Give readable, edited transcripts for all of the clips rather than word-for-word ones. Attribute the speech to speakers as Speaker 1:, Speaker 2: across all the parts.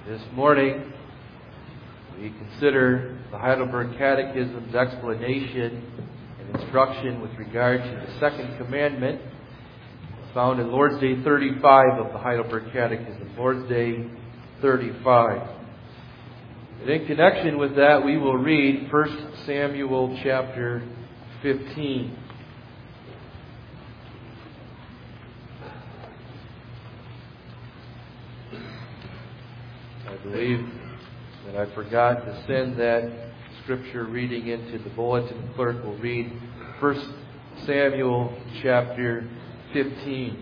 Speaker 1: This morning, we consider the Heidelberg Catechism's explanation and instruction with regard to the second commandment found in Lord's Day 35 of the Heidelberg Catechism. Lord's Day 35. And in connection with that, we will read 1 Samuel chapter 15. I believe that I forgot to send that scripture reading into the bulletin. The clerk will read 1 Samuel chapter 15.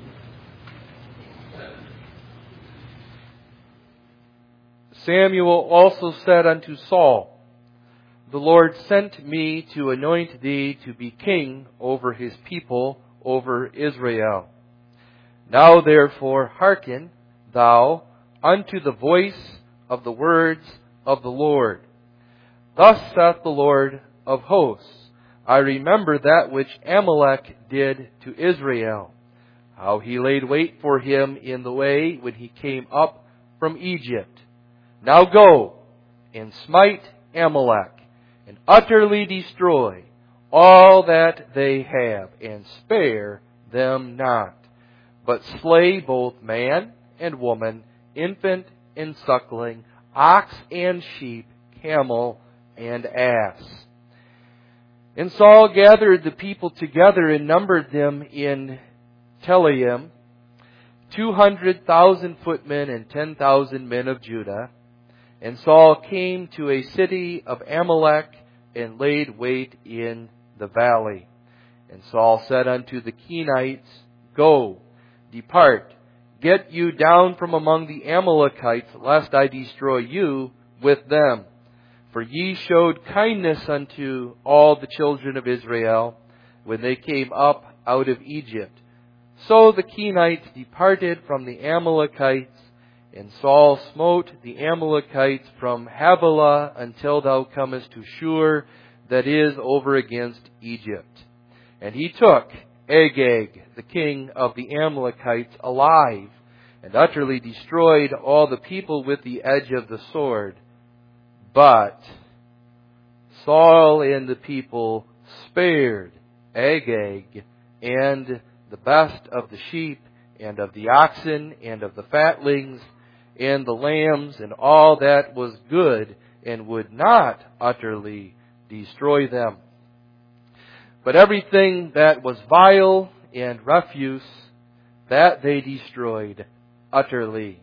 Speaker 1: Samuel also said unto Saul, The Lord sent me to anoint thee to be king over his people, over Israel. Now therefore hearken thou unto the voice of the words of the Lord. Thus saith the Lord of hosts, I remember that which Amalek did to Israel, how he laid wait for him in the way when he came up from Egypt. Now go and smite Amalek, and utterly destroy all that they have, and spare them not, but slay both man and woman, infant and suckling, ox and sheep, camel and ass. And Saul gathered the people together and numbered them in Telaim, 200,000 footmen and 10,000 men of Judah. And Saul came to a city of Amalek and laid wait in the valley. And Saul said unto the Kenites, Go, depart, get you down from among the Amalekites, lest I destroy you with them. For ye showed kindness unto all the children of Israel when they came up out of Egypt. So the Kenites departed from the Amalekites, and Saul smote the Amalekites from Havilah until thou comest to Shur, that is over against Egypt. And he took Agag, the king of the Amalekites, alive, and utterly destroyed all the people with the edge of the sword. But Saul and the people spared Agag, and the best of the sheep, and of the oxen, and of the fatlings, and the lambs, and all that was good, and would not utterly destroy them. But everything that was vile and refuse, that they destroyed utterly.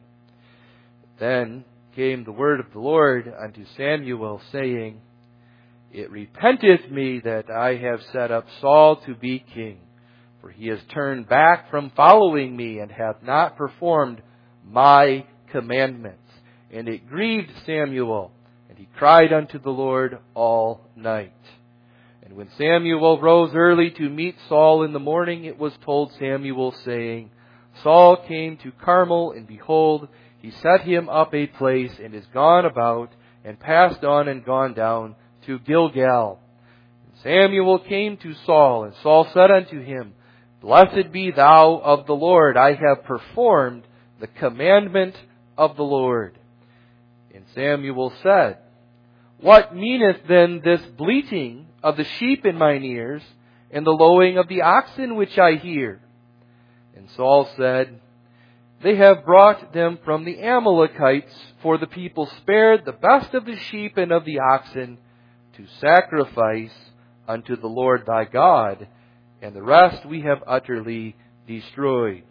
Speaker 1: Then came the word of the Lord unto Samuel, saying, It repenteth me that I have set up Saul to be king, for he has turned back from following me, and hath not performed my commandments. And it grieved Samuel, and he cried unto the Lord all night. And when Samuel rose early to meet Saul in the morning, it was told Samuel, saying, Saul came to Carmel, and behold, he set him up a place, and is gone about, and passed on and gone down to Gilgal. And Samuel came to Saul, and Saul said unto him, Blessed be thou of the Lord, I have performed the commandment of the Lord. And Samuel said, What meaneth then this bleating of the sheep in mine ears, and the lowing of the oxen which I hear? And Saul said, They have brought them from the Amalekites, for the people spared the best of the sheep and of the oxen to sacrifice unto the Lord thy God, and the rest we have utterly destroyed.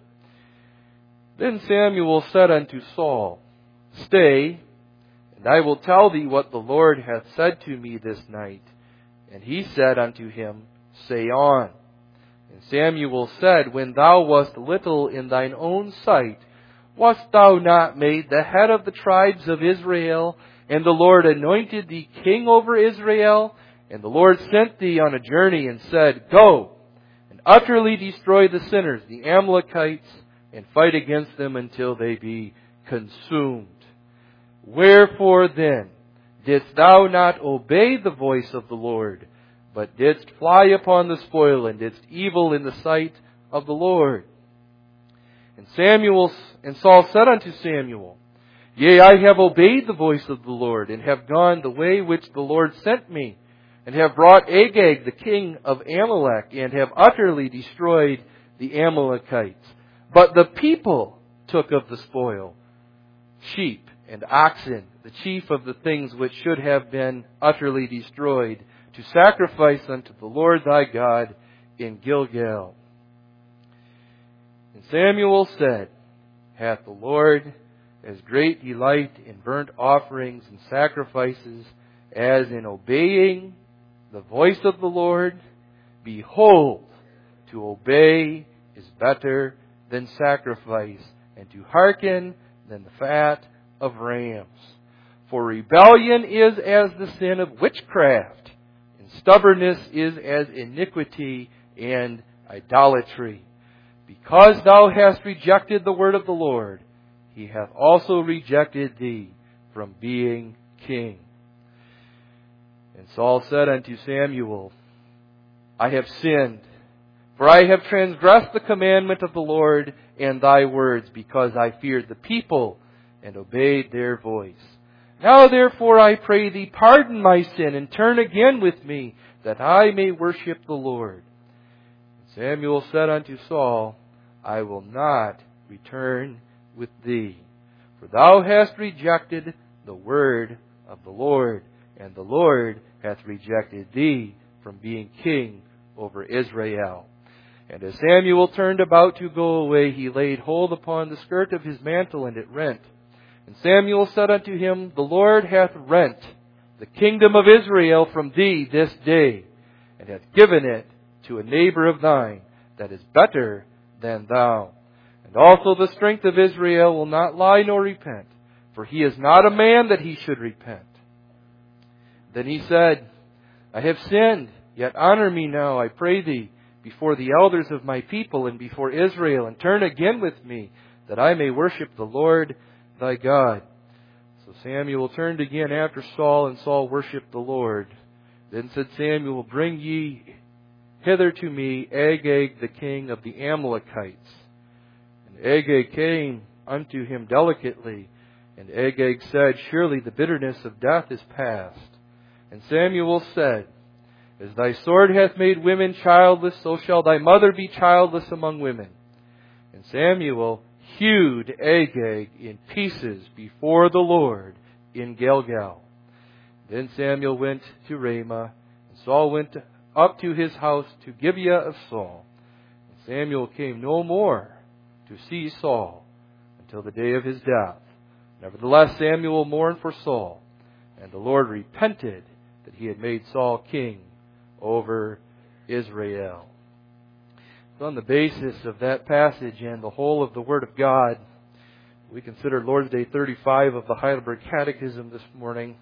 Speaker 1: Then Samuel said unto Saul, Stay, and I will tell thee what the Lord hath said to me this night. And he said unto him, Say on. And Samuel said, When thou wast little in thine own sight, wast thou not made the head of the tribes of Israel? And the Lord anointed thee king over Israel? And the Lord sent thee on a journey, and said, Go, and utterly destroy the sinners, the Amalekites, and fight against them until they be consumed. Wherefore then didst thou not obey the voice of the Lord, but didst fly upon the spoil, and didst evil in the sight of the Lord? And Saul said unto Samuel, Yea, I have obeyed the voice of the Lord, and have gone the way which the Lord sent me, and have brought Agag, the king of Amalek, and have utterly destroyed the Amalekites. But the people took of the spoil sheep and oxen, the chief of the things which should have been utterly destroyed, to sacrifice unto the Lord thy God in Gilgal. And Samuel said, Hath the Lord as great delight in burnt offerings and sacrifices as in obeying the voice of the Lord? Behold, to obey is better than sacrifice, and to hearken than the fat of rams. For rebellion is as the sin of witchcraft, and stubbornness is as iniquity and idolatry. Because thou hast rejected the word of the Lord, He hath also rejected thee from being king. And Saul said unto Samuel, I have sinned, for I have transgressed the commandment of the Lord and thy words, because I feared the people and obeyed their voice. Now therefore I pray thee, pardon my sin, and turn again with me, that I may worship the Lord. And Samuel said unto Saul, I will not return with thee, for thou hast rejected the word of the Lord, and the Lord hath rejected thee from being king over Israel. And as Samuel turned about to go away, he laid hold upon the skirt of his mantle, and it rent. And Samuel said unto him, The Lord hath rent the kingdom of Israel from thee this day, and hath given it to a neighbor of thine that is better than thou. And also the strength of Israel will not lie nor repent, for he is not a man that he should repent. Then he said, I have sinned, yet honor me now, I pray thee, before the elders of my people and before Israel, and turn again with me, that I may worship the Lord thy God. So Samuel turned again after Saul, and Saul worshipped the Lord. Then said Samuel, Bring ye hither to me Agag the king of the Amalekites. And Agag came unto him delicately, and Agag said, Surely the bitterness of death is past. And Samuel said, As thy sword hath made women childless, so shall thy mother be childless among women. And Samuel hewed Agag in pieces before the Lord in Gilgal. Then Samuel went to Ramah, and Saul went up to his house to Gibeah of Saul. And Samuel came no more to see Saul until the day of his death. Nevertheless, Samuel mourned for Saul, and the Lord repented that he had made Saul king over Israel. So on the basis of that passage and the whole of the Word of God, we consider Lord's Day 35 of the Heidelberg Catechism this morning.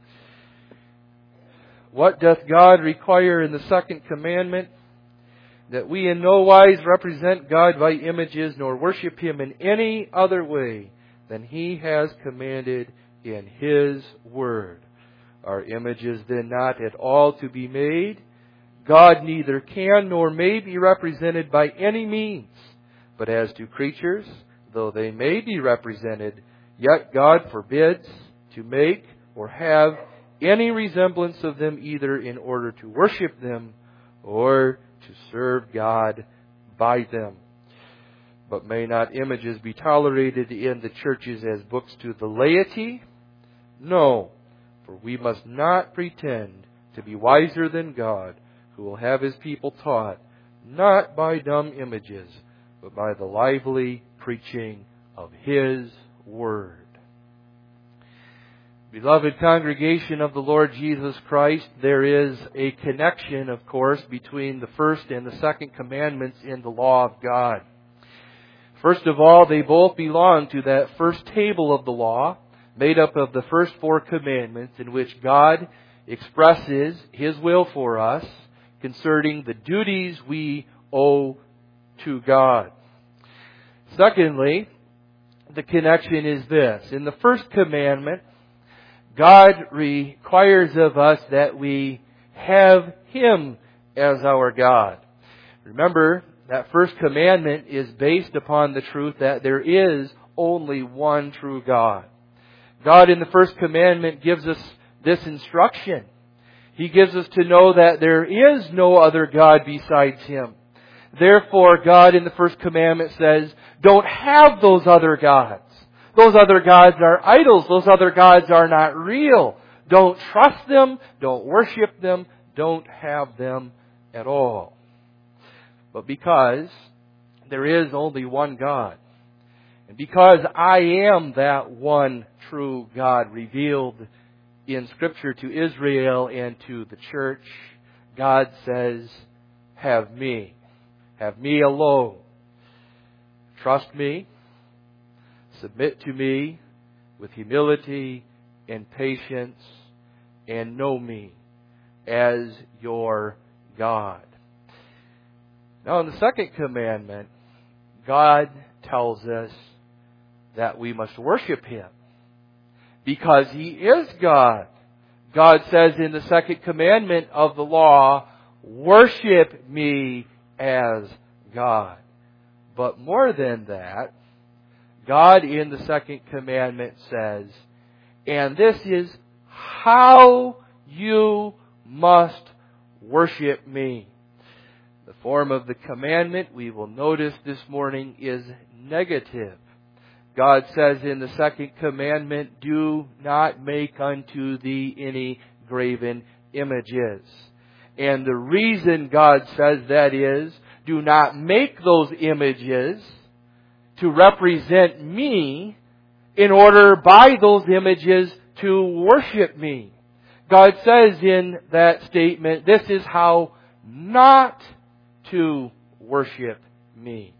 Speaker 1: What doth God require in the second commandment? That we in no wise represent God by images, nor worship Him in any other way than He has commanded in His Word. Are images then not at all to be made? God neither can nor may be represented by any means. But as to creatures, though they may be represented, yet God forbids to make or have any resemblance of them, either in order to worship them or to serve God by them. But may not images be tolerated in the churches as books to the laity? No, for we must not pretend to be wiser than God, who will have His people taught, not by dumb images, but by the lively preaching of His Word. Beloved congregation of the Lord Jesus Christ, there is a connection, of course, between the first and the second commandments in the law of God. First of all, they both belong to that first table of the law, made up of the first 4 commandments, in which God expresses His will for us concerning the duties we owe to God. Secondly, the connection is this. In the first commandment, God requires of us that we have Him as our God. Remember, that first commandment is based upon the truth that there is only one true God. God in the first commandment gives us this instruction. He gives us to know that there is no other God besides Him. Therefore, God in the first commandment says, don't have those other gods. Those other gods are idols. Those other gods are not real. Don't trust them. Don't worship them. Don't have them at all. But because there is only one God, and because I am that one true God revealed in Scripture to Israel and to the church, God says, have me. Have me alone. Trust me. Submit to me with humility and patience, and know me as your God. Now in the second commandment, God tells us that we must worship Him because He is God. God says in the second commandment of the law, worship me as God. But more than that, God in the second commandment says, and this is how you must worship me. The form of the commandment, we will notice this morning, is negative. God says in the second commandment, do not make unto thee any graven images. And the reason God says that is, do not make those images to represent me in order by those images to worship me. God says in that statement, this is how not to worship me.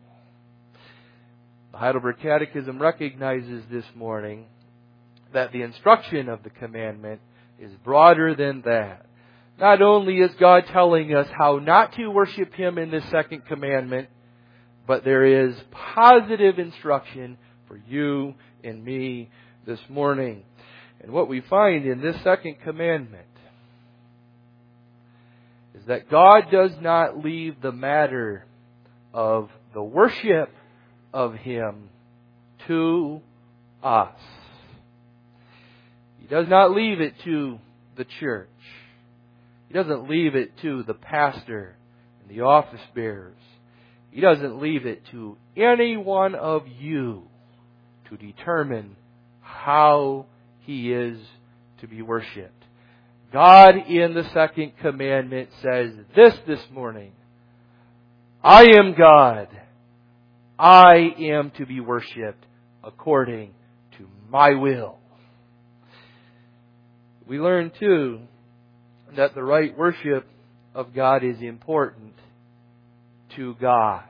Speaker 1: The Heidelberg Catechism recognizes this morning that the instruction of the commandment is broader than that. Not only is God telling us how not to worship Him in this second commandment, but there is positive instruction for you and me this morning. And what we find in this second commandment is that God does not leave the matter of the worship of Him to us. He does not leave it to the church. He doesn't leave it to the pastor and the office bearers. He doesn't leave it to any one of you to determine how He is to be worshipped. God in the second commandment says this morning, I am God. I am to be worshipped according to my will. We learn too that the right worship of God is important to God.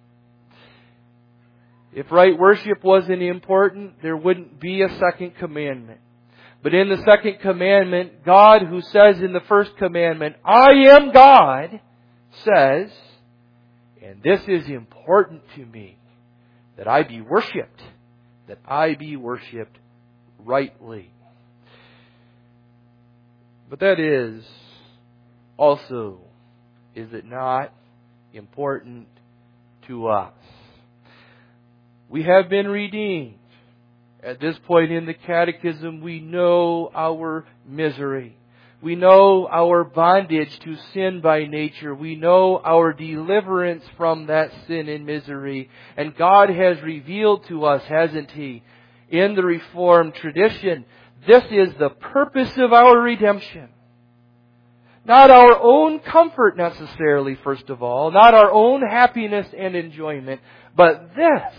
Speaker 1: If right worship wasn't important, there wouldn't be a second commandment. But in the second commandment, God, who says in the first commandment, I am God, says, and this is important to me, that I be worshipped, that I be worshipped rightly. But that is also, is it not, important to us? We have been redeemed. At this point in the catechism, we know our misery. We know our bondage to sin by nature. We know our deliverance from that sin and misery. And God has revealed to us, hasn't He, in the Reformed tradition, this is the purpose of our redemption. Not our own comfort necessarily, first of all, not our own happiness and enjoyment, but this,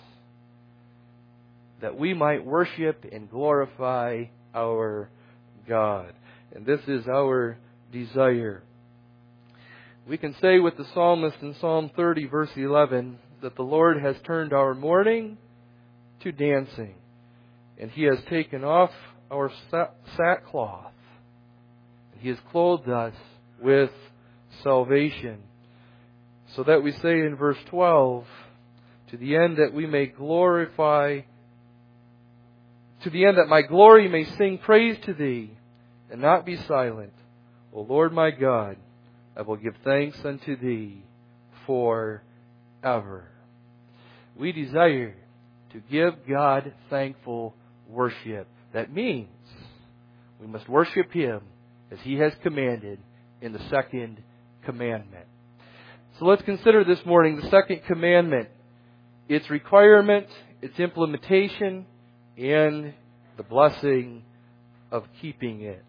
Speaker 1: that we might worship and glorify our God. And this is our desire. We can say with the psalmist in Psalm 30, verse 11, that the Lord has turned our mourning to dancing, and He has taken off our sackcloth. He has clothed us with salvation. So that we say in verse 12, to the end that we may glorify, to the end that my glory may sing praise to Thee, and not be silent. O Lord my God, I will give thanks unto Thee forever. We desire to give God thankful worship That means we must worship Him as He has commanded in the second commandment. So let's consider this morning the second commandment, its requirement, its implementation, and the blessing of keeping it.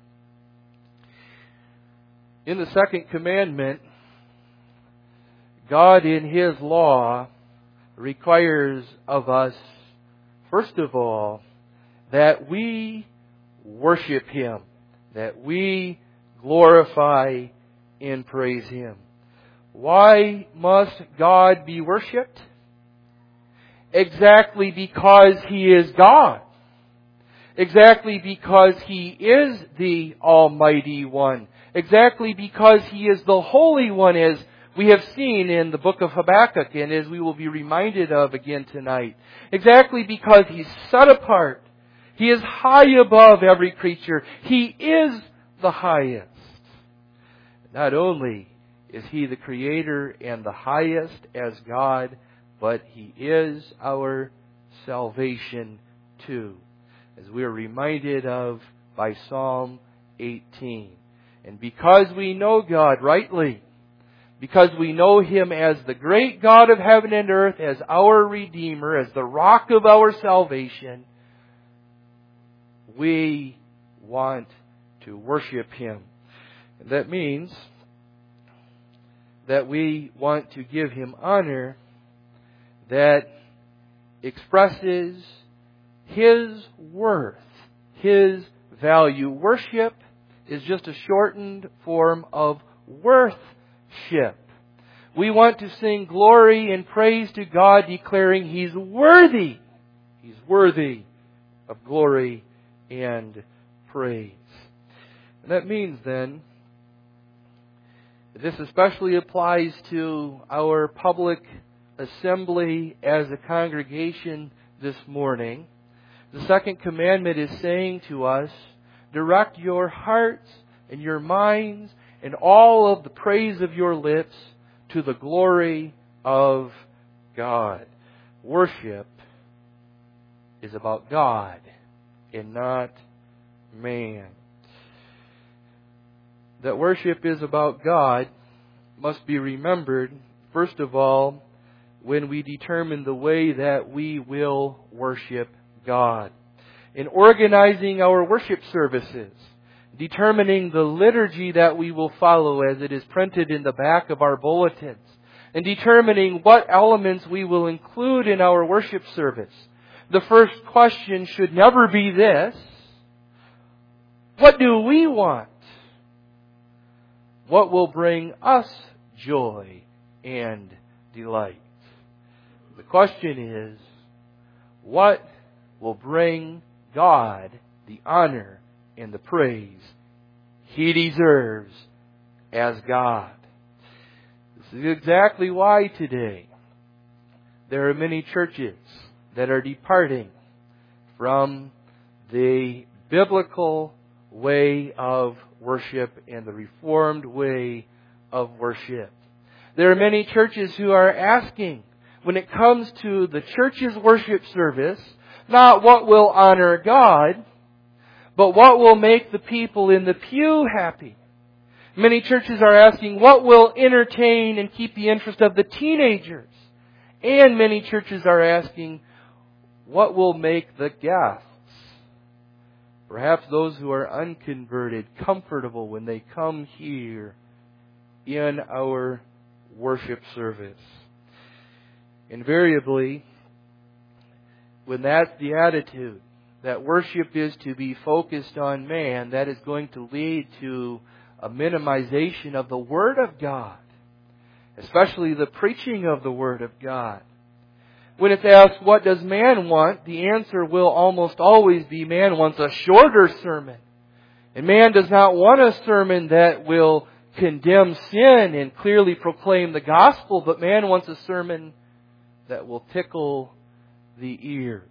Speaker 1: In the second commandment, God in His law requires of us, first of all, that we worship Him, that we glorify and praise Him. Why must God be worshipped? Exactly because He is God. Exactly because He is the Almighty One. Exactly because He is the Holy One, as we have seen in the book of Habakkuk and as we will be reminded of again tonight. Exactly because He's set apart. He is high above every creature. He is the highest. Not only is He the Creator and the highest as God, but He is our salvation too, as we are reminded of by Psalm 18. And because we know God rightly, because we know Him as the great God of heaven and earth, as our Redeemer, as the rock of our salvation, we want to worship Him. And that means that we want to give Him honor that expresses His worth, His value. Worship is just a shortened form of worthship. We want to sing glory and praise to God, declaring He's worthy. He's worthy of glory and praise. And that means then, this especially applies to our public assembly as a congregation this morning. The second commandment is saying to us, direct your hearts and your minds and all of the praise of your lips to the glory of God. Worship is about God and not man. That worship is about God must be remembered, first of all, when we determine the way that we will worship God. In organizing our worship services, determining the liturgy that we will follow as it is printed in the back of our bulletins, and determining what elements we will include in our worship service, the first question should never be this: what do we want? What will bring us joy and delight? The question is, what will bring God the honor and the praise He deserves as God? This is exactly why today there are many churches that are departing from the biblical way of worship and the Reformed way of worship. There are many churches who are asking, when it comes to the church's worship service, not what will honor God, but what will make the people in the pew happy. Many churches are asking what will entertain and keep the interest of the teenagers. And many churches are asking what will make the guests, perhaps those who are unconverted, comfortable when they come here in our worship service. Invariably, when that's the attitude, that worship is to be focused on man, that is going to lead to a minimization of the Word of God, especially the preaching of the Word of God. When it's asked, what does man want? The answer will almost always be, man wants a shorter sermon. And man does not want a sermon that will condemn sin and clearly proclaim the gospel, but man wants a sermon that will tickle the ears.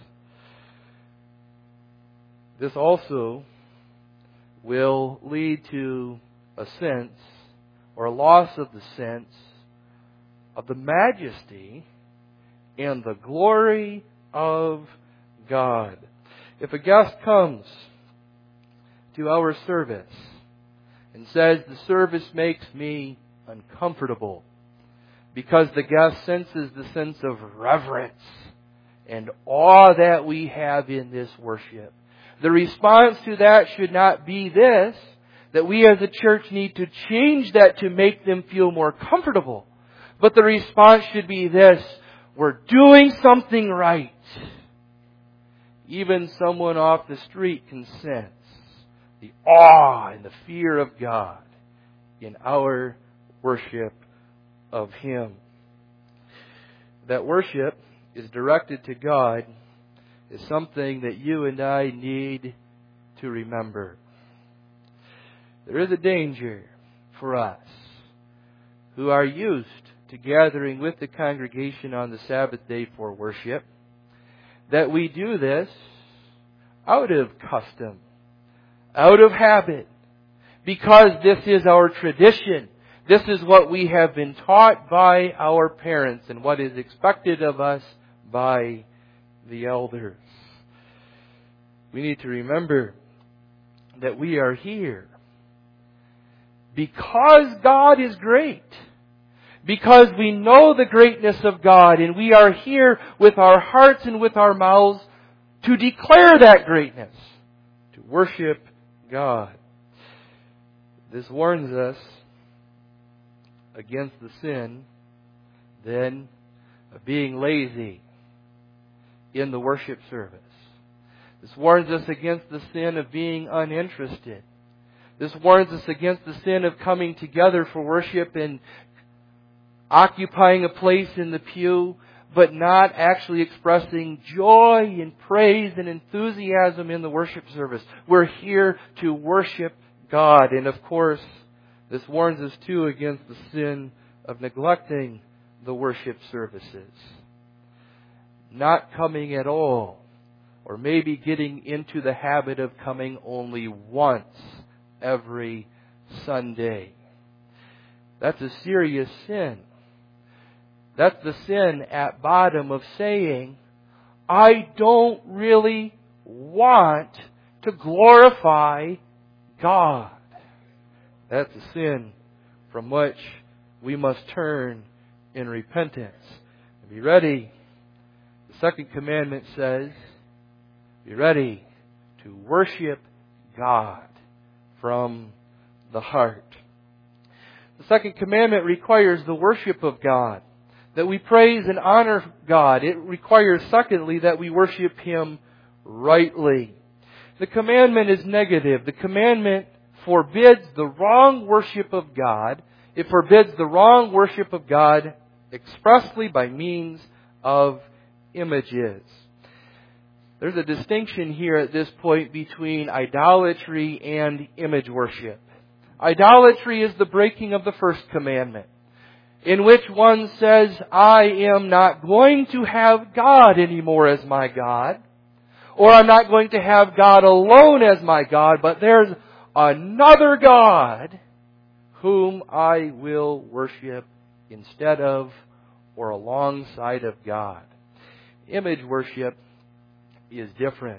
Speaker 1: This also will lead to a sense, or a loss of the sense, of the majesty and the glory of God. If a guest comes to our service and says, the service makes me uncomfortable, because the guest senses the sense of reverence and awe that we have in this worship, the response to that should not be this, that we as a church need to change that to make them feel more comfortable. But the response should be this: we're doing something right. Even someone off the street can sense the awe and the fear of God in our worship of Him. That worship is directed to God is something that you and I need to remember. There is a danger for us who are used to gathering with the congregation on the Sabbath day for worship, that we do this out of custom, out of habit, because this is our tradition. This is what we have been taught by our parents and what is expected of us by the elders. We need to remember that we are here because God is great. Because we know the greatness of God, and we are here with our hearts and with our mouths to declare that greatness, to worship God. This warns us against the sin, then, of being lazy in the worship service. This warns us against the sin of being uninterested. This warns us against the sin of coming together for worship and occupying a place in the pew, but not actually expressing joy and praise and enthusiasm in the worship service. We're here to worship God. And of course, this warns us too against the sin of neglecting the worship services. Not coming at all, or maybe getting into the habit of coming only once every Sunday. That's a serious sin. That's the sin at bottom of saying, I don't really want to glorify God. That's a sin from which we must turn in repentance. Be ready. The second commandment says, be ready to worship God from the heart. The second commandment requires the worship of God, that we praise and honor God. It requires, secondly, that we worship Him rightly. The commandment is negative. The commandment forbids the wrong worship of God. It forbids the wrong worship of God expressly by means of images. There's a distinction here at this point between idolatry and image worship. Idolatry is the breaking of the first commandment, in which one says, I am not going to have God anymore as my God, or I'm not going to have God alone as my God, but there's another God whom I will worship instead of or alongside of God. Image worship is different.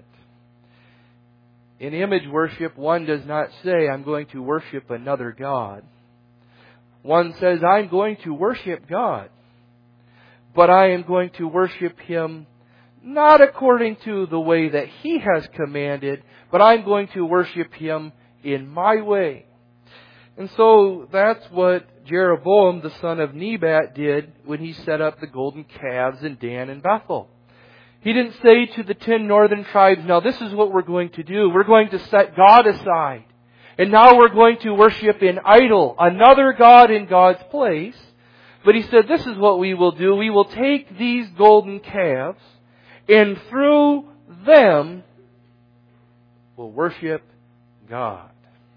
Speaker 1: In image worship, one does not say, I'm going to worship another God. One says, I'm going to worship God, but I am going to worship Him not according to the way that He has commanded, but I'm going to worship Him in my way. And so that's what Jeroboam, the son of Nebat, did when he set up the golden calves in Dan and Bethel. He didn't say to the 10 northern tribes, now this is what we're going to do. We're going to set God aside. And now we're going to worship an idol, another God in God's place. But he said, this is what we will do. We will take these golden calves, and through them, we'll worship God.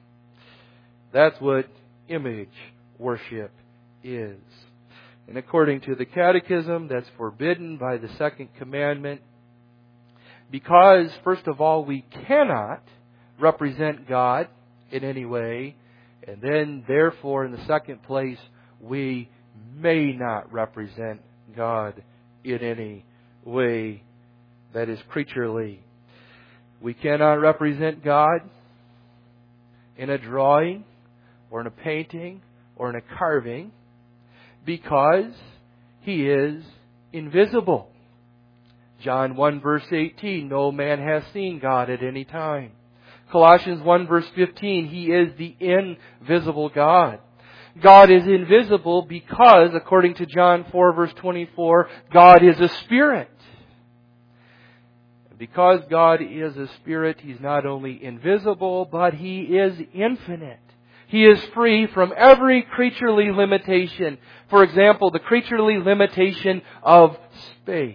Speaker 1: That's what image worship is. And according to the Catechism, that's forbidden by the second commandment, because, first of all, we cannot represent God in any way, and then, therefore, in the second place, we may not represent God in any way that is creaturely. We cannot represent God in a drawing or in a painting or in a carving because He is invisible. John 1 verse 18, no man has seen God at any time. Colossians 1 verse 15, He is the invisible God. God is invisible because, according to John 4 verse 24, God is a Spirit. Because God is a Spirit, He's not only invisible, but He is infinite. He is free from every creaturely limitation. For example, the creaturely limitation of space.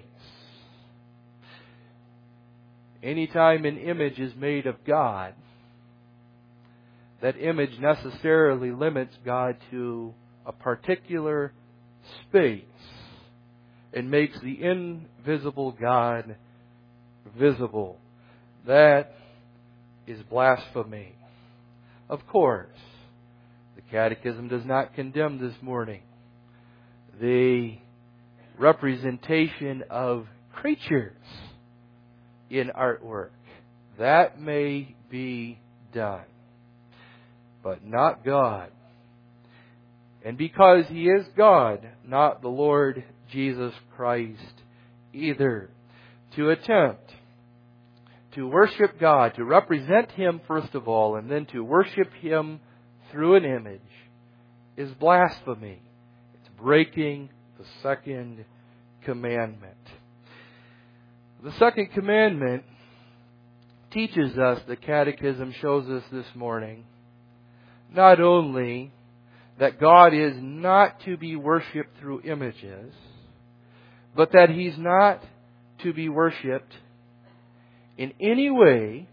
Speaker 1: Anytime an image is made of God, that image necessarily limits God to a particular space and makes the invisible God visible. That is blasphemy. Of course, the Catechism does not condemn this morning the representation of creatures in artwork. That may be done, but not God. And because He is God, not the Lord Jesus Christ either. To attempt to worship God, to represent Him first of all, and then to worship Him through an image, is blasphemy. It's breaking the second commandment. The second commandment teaches us, the Catechism shows us this morning, not only that God is not to be worshipped through images, but that He's not to be worshipped in any way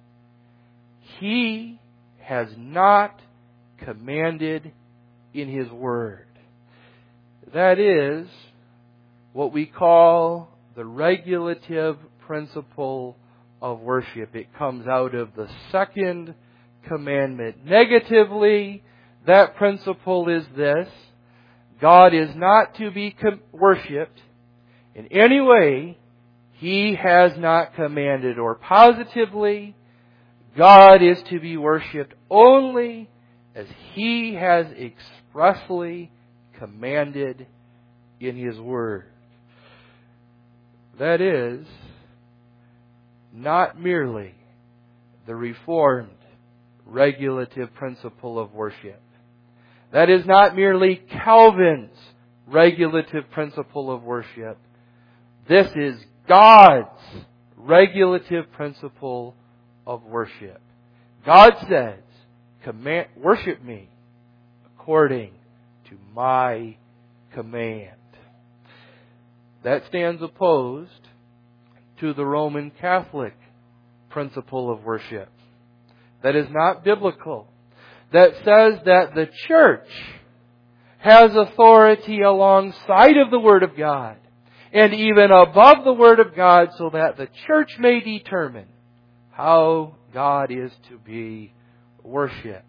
Speaker 1: He has not commanded in His Word. That is what we call the regulative principle of worship. It comes out of the second commandment. Negatively, that principle is this: God is not to be worshipped in any way He has not commanded. Or positively, God is to be worshipped only as He has expressly commanded in His Word. That is not merely the Reformed regulative principle of worship. That is not merely Calvin's regulative principle of worship. This is God's regulative principle of worship. God says, worship me according to my command. That stands opposed to the Roman Catholic principle of worship. That is not biblical. That says that the church has authority alongside of the Word of God and even above the Word of God, so that the church may determine how God is to be worshipped.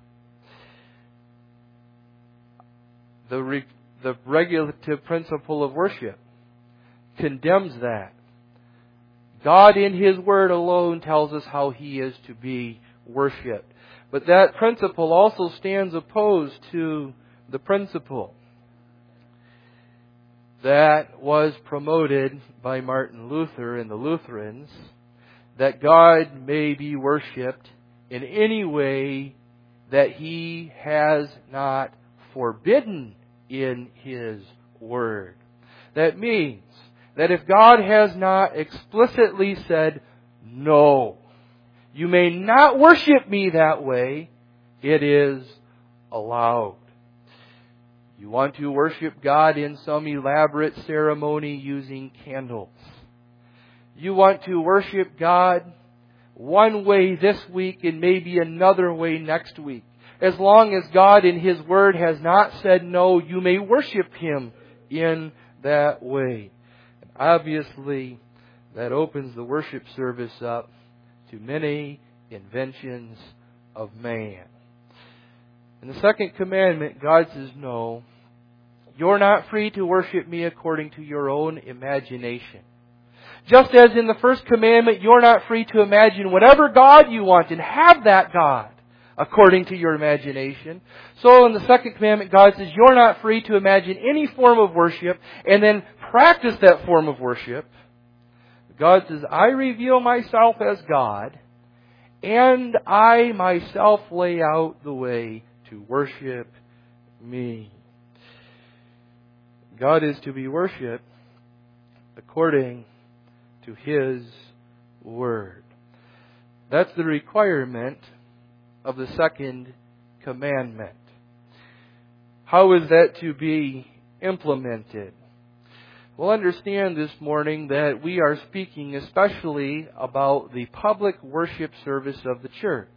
Speaker 1: The regulative principle of worship condemns that. God in His Word alone tells us how He is to be worshipped. But that principle also stands opposed to the principle that was promoted by Martin Luther and the Lutherans, that God may be worshipped in any way that He has not forbidden in His Word. That means that if God has not explicitly said, no, you may not worship me that way, it is allowed. You want to worship God in some elaborate ceremony using candles. You want to worship God one way this week and maybe another way next week. As long as God in His Word has not said no, you may worship Him in that way. And obviously, that opens the worship service up to many inventions of man. In the second commandment, God says, no, you're not free to worship me according to your own imagination. Just as in the first commandment, you're not free to imagine whatever God you want and have that God according to your imagination. So in the second commandment, God says you're not free to imagine any form of worship and then practice that form of worship. God says, I reveal myself as God, and I myself lay out the way to worship me. God is to be worshipped according to His Word. That's the requirement of the second commandment. How is that to be implemented? We'll understand this morning that we are speaking especially about the public worship service of the church.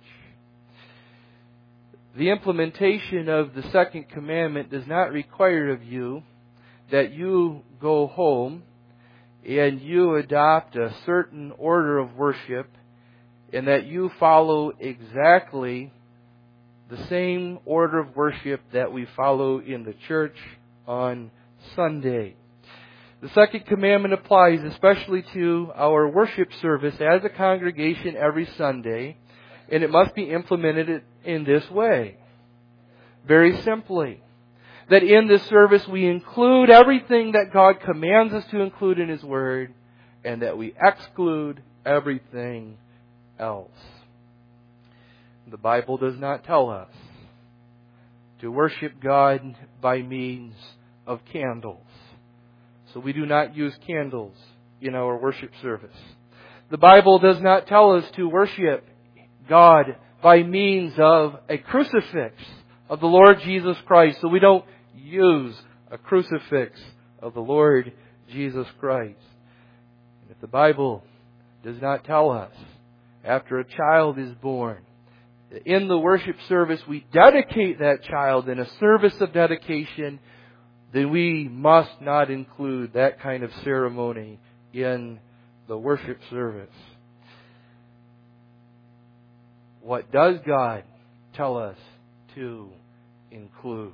Speaker 1: The implementation of the second commandment does not require of you that you go home and you adopt a certain order of worship and that you follow exactly the same order of worship that we follow in the church on Sunday. The second commandment applies especially to our worship service as a congregation every Sunday, and it must be implemented in this way. Very simply, that in this service we include everything that God commands us to include in His Word, and that we exclude everything else. The Bible does not tell us to worship God by means of candles. So we do not use candles in our worship service. The Bible does not tell us to worship God by means of a crucifix of the Lord Jesus Christ. So we don't use a crucifix of the Lord Jesus Christ. And if the Bible does not tell us after a child is born, in the worship service we dedicate that child in a service of dedication, then we must not include that kind of ceremony in the worship service. What does God tell us to include?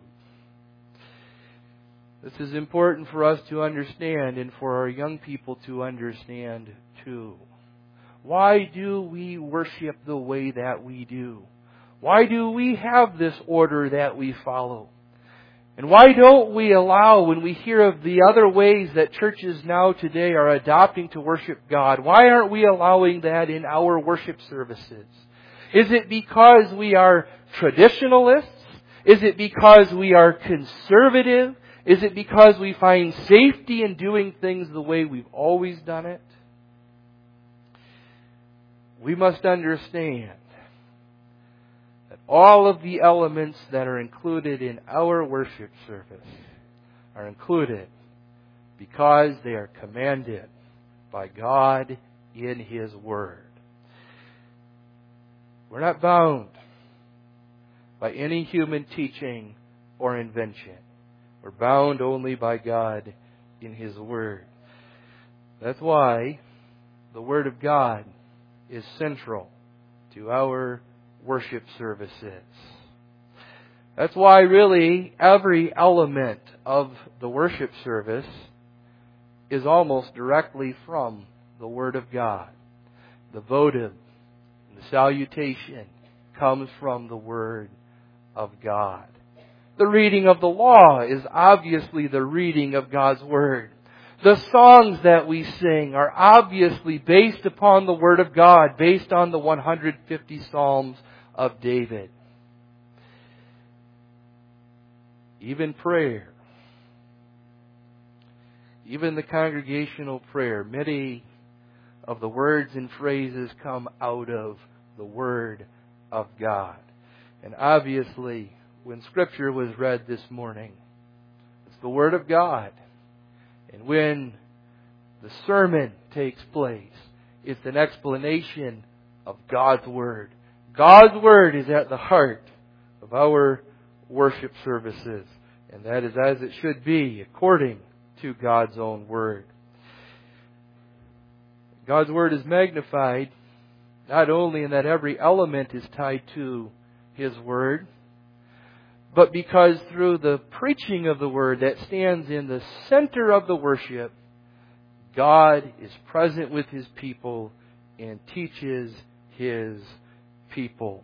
Speaker 1: This is important for us to understand and for our young people to understand too. Why do we worship the way that we do? Why do we have this order that we follow? And why don't we allow, when we hear of the other ways that churches now today are adopting to worship God, why aren't we allowing that in our worship services? Is it because we are traditionalists? Is it because we are conservative? Is it because we find safety in doing things the way we've always done it? We must understand that all of the elements that are included in our worship service are included because they are commanded by God in His Word. We're not bound by any human teaching or invention. We're bound only by God in His Word. That's why the Word of God is central to our worship services. That's why really every element of the worship service is almost directly from the Word of God. The votive, the salutation comes from the Word of God. The reading of the law is obviously the reading of God's Word. The songs that we sing are obviously based upon the Word of God, based on the 150 Psalms of David. Even prayer, even the congregational prayer, many of the words and phrases come out of the Word of God. And obviously, when Scripture was read this morning, it's the Word of God. And when the sermon takes place, it's an explanation of God's Word. God's Word is at the heart of our worship services. And that is as it should be, according to God's own Word. God's Word is magnified, not only in that every element is tied to His Word, but because through the preaching of the Word that stands in the center of the worship, God is present with His people and teaches His people.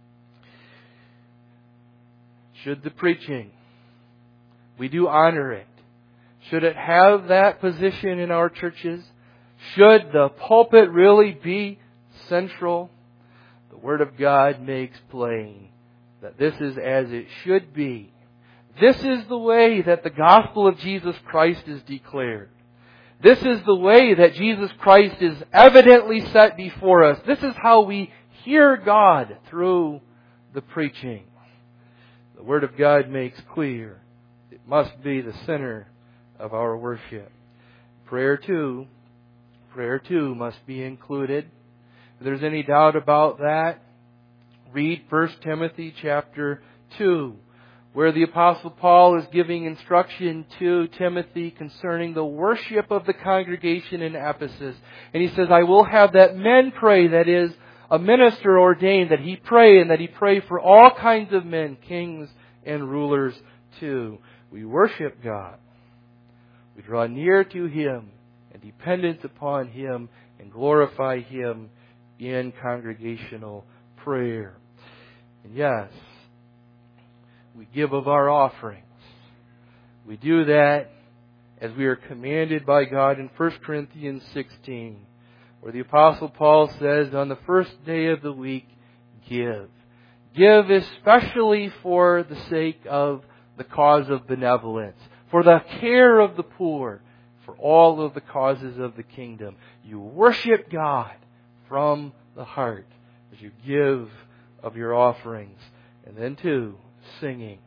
Speaker 1: Should the preaching, we do honor it. Should it have that position in our churches? Should the pulpit really be central? The Word of God makes plain that this is as it should be. This is the way that the gospel of Jesus Christ is declared. This is the way that Jesus Christ is evidently set before us. This is how we hear God through the preaching. The Word of God makes clear it must be the center of our worship. Prayer too must be included. If there's any doubt about that, read 1 Timothy chapter 2, where the Apostle Paul is giving instruction to Timothy concerning the worship of the congregation in Ephesus. And he says, I will have that men pray, that is, a minister ordained, that he pray, and that he pray for all kinds of men, kings and rulers too. We worship God. We draw near to Him and dependent upon Him and glorify Him in congregational prayer. And yes, we give of our offerings. We do that as we are commanded by God in 1 Corinthians 16, where the Apostle Paul says, on the first day of the week, give. Give especially for the sake of the cause of benevolence, for the care of the poor, for all of the causes of the kingdom. You worship God from the heart as you give of your offerings. And then too, singing.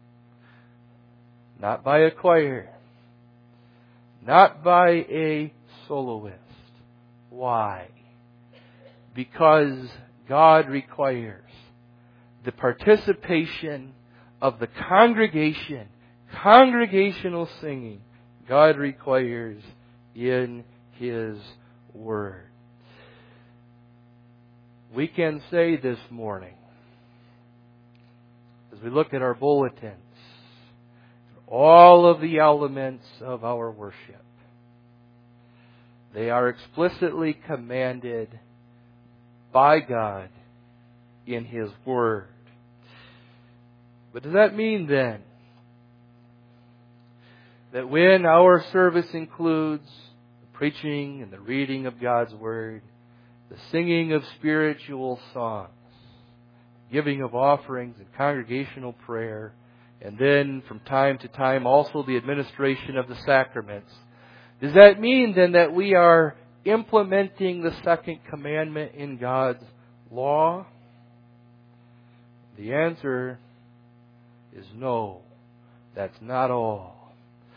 Speaker 1: Not by a choir. Not by a soloist. Why? Because God requires the participation of the congregation, congregational singing, God requires in His Word. We can say this morning, as we look at our bulletins, all of the elements of our worship, they are explicitly commanded by God in His Word. But does that mean then that when our service includes the preaching and the reading of God's Word, the singing of spiritual songs, giving of offerings and congregational prayer, and then from time to time also the administration of the sacraments, does that mean then that we are implementing the second commandment in God's law? The answer is no. That's not all.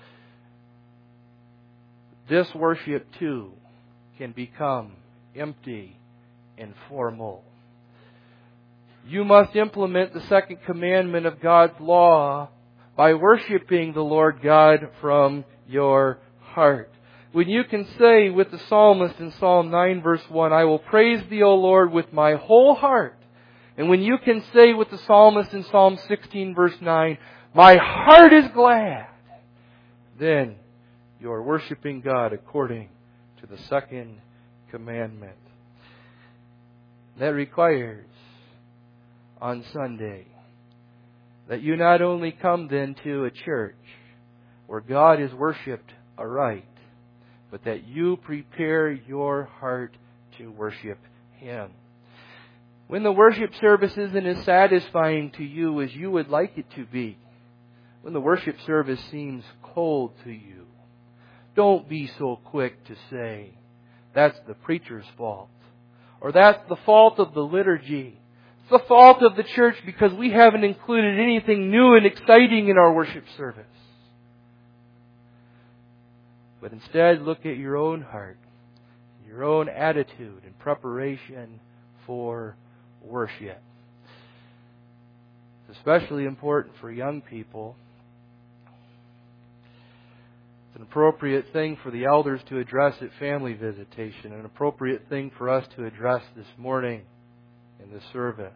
Speaker 1: This worship too can become empty and formal. You must implement the second commandment of God's law by worshiping the Lord God from your heart. When you can say with the psalmist in Psalm 9 verse 1, I will praise Thee, O Lord, with my whole heart. And when you can say with the psalmist in Psalm 16 verse 9, my heart is glad, then you are worshiping God according to the second commandment. That requires on Sunday that you not only come then to a church where God is worshipped aright, but that you prepare your heart to worship Him. When the worship service isn't as satisfying to you as you would like it to be, when the worship service seems cold to you, don't be so quick to say, that's the preacher's fault, or that's the fault of the liturgy. It's the fault of the church because we haven't included anything new and exciting in our worship service. But instead, look at your own heart, your own attitude and preparation for worship. It's especially important for young people. It's an appropriate thing for the elders to address at family visitation, an appropriate thing for us to address this morning in this service.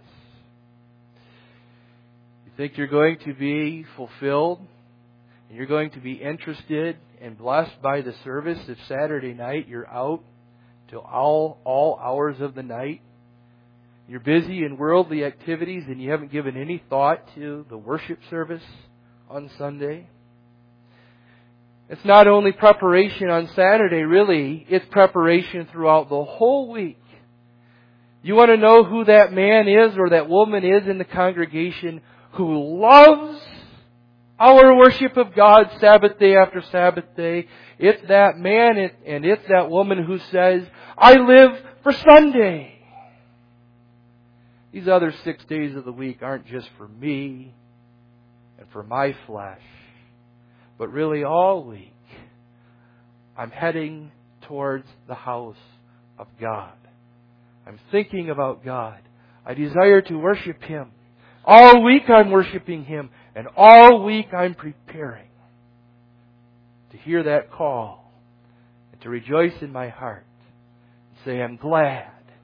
Speaker 1: You think you're going to be fulfilled and you're going to be interested and blessed by the service of Saturday night. You're out till all hours of the night. You're busy in worldly activities and you haven't given any thought to the worship service on Sunday. It's not only preparation on Saturday, really. It's preparation throughout the whole week. You want to know who that man is or that woman is in the congregation who loves our worship of God Sabbath day after Sabbath day? It's that man and it's that woman who says, I live for Sunday. These other 6 days of the week aren't just for me and for my flesh, but really all week I'm heading towards the house of God. I'm thinking about God. I desire to worship Him. All week I'm worshiping Him, and all week I'm preparing to hear that call and to rejoice in my heart and say, I'm glad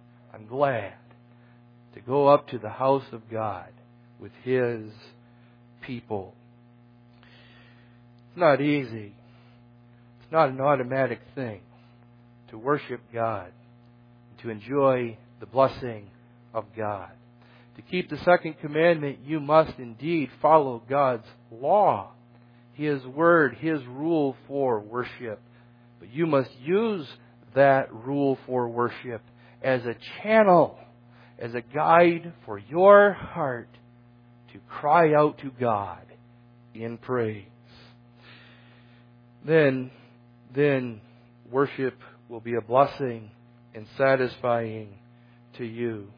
Speaker 1: to go up to the house of God with His people. It's not easy. It's not an automatic thing to worship God, to enjoy the blessing of God. To keep the second commandment, you must indeed follow God's law, His word, His rule for worship. But you must use that rule for worship as a channel, as a guide for your heart to cry out to God in praise. Then worship will be a blessing and satisfying to you.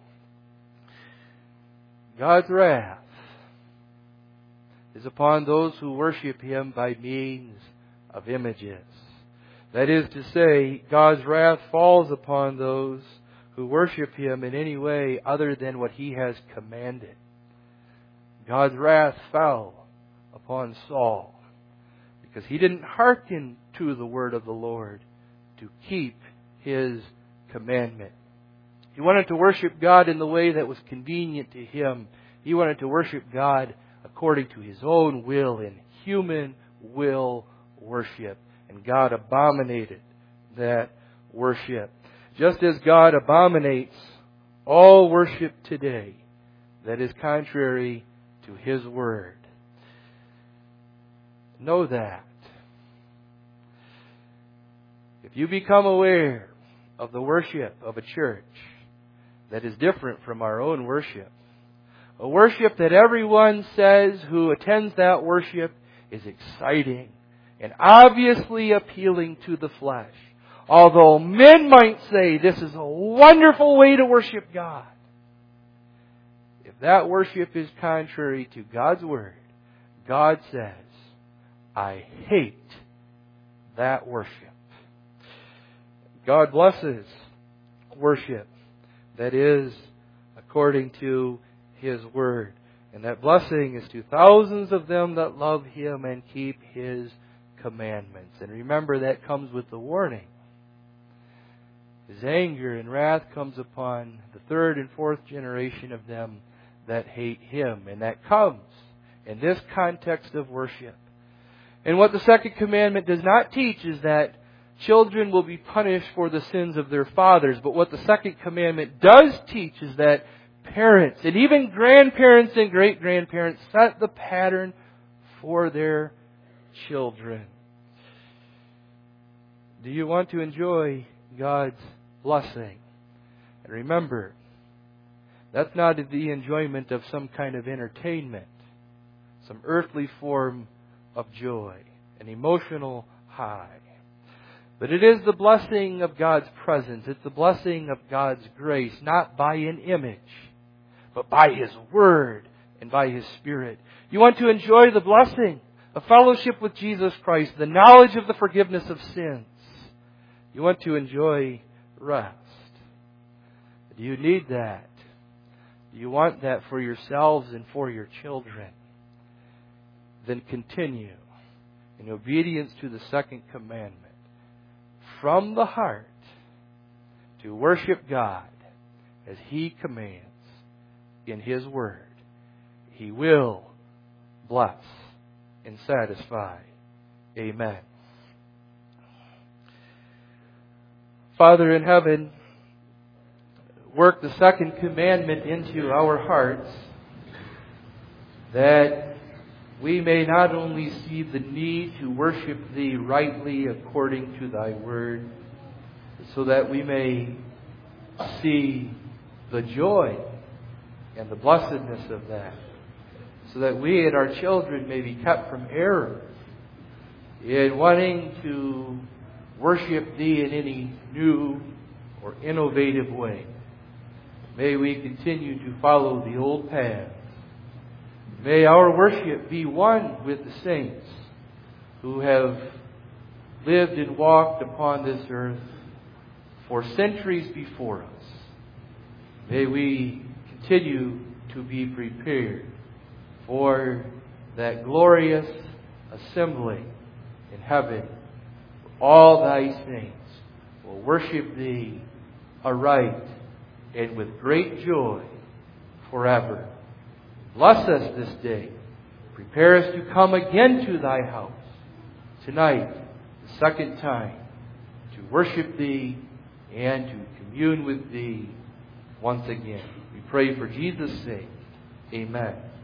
Speaker 1: God's wrath is upon those who worship Him by means of images. That is to say, God's wrath falls upon those who worship Him in any way other than what He has commanded. God's wrath fell upon Saul because he didn't hearken to the word of the Lord to keep His commandment. He wanted to worship God in the way that was convenient to him. He wanted to worship God according to his own will, in human will worship. And God abominated that worship. Just as God abominates all worship today that is contrary to His word. Know that. If you become aware of the worship of a church that is different from our own worship, a worship that everyone says who attends that worship is exciting and obviously appealing to the flesh, although men might say this is a wonderful way to worship God, if that worship is contrary to God's word, God says, I hate that worship. God blesses worship that is according to His word. And that blessing is to thousands of them that love Him and keep His commandments. And remember, that comes with the warning. His anger and wrath comes upon the third and fourth generation of them that hate Him. And that comes in this context of worship. And what the second commandment does not teach is that children will be punished for the sins of their fathers. But what the second commandment does teach is that parents and even grandparents and great-grandparents set the pattern for their children. Do you want to enjoy God's blessing? And remember, that's not the enjoyment of some kind of entertainment, some earthly form of joy, an emotional high. But it is the blessing of God's presence. It's the blessing of God's grace, not by an image, but by His Word and by His Spirit. You want to enjoy the blessing of fellowship with Jesus Christ, the knowledge of the forgiveness of sins. You want to enjoy rest. Do you need that? Do you want that for yourselves and for your children? Then continue in obedience to the second commandment from the heart to worship God as He commands in His Word. He will bless and satisfy. Amen. Father in heaven, work the second commandment into our hearts, that we may not only see the need to worship Thee rightly according to Thy word, so that we may see the joy and the blessedness of that, so that we and our children may be kept from error in wanting to worship Thee in any new or innovative way. May we continue to follow the old path. May our worship be one with the saints who have lived and walked upon this earth for centuries before us. May we continue to be prepared for that glorious assembly in heaven. All Thy saints will worship Thee aright and with great joy forever. Bless us this day. Prepare us to come again to Thy house tonight, the second time, to worship Thee and to commune with Thee once again. We pray for Jesus' sake. Amen.